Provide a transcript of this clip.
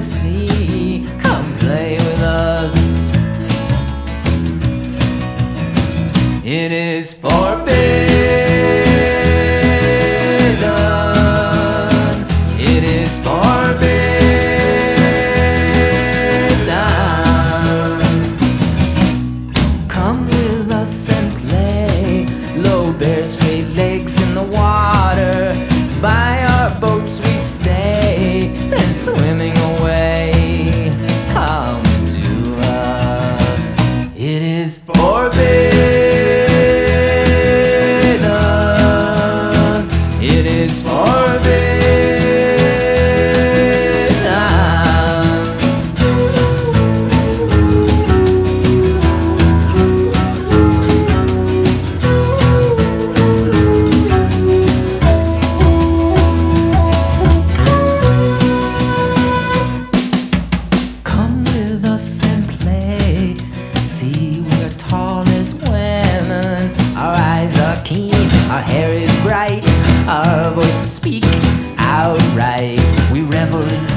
the sea. Come play with us. It is forbidden. It is forbidden. Come with us and play. Low, bare, straight legs in the water. By our boats we stay, and swimming away. Come to us. It is forbidden. It is forbidden. Come with us and play. See, we're tall as women. Our eyes are keen, our hair is bright, our voices speak outright. We revel in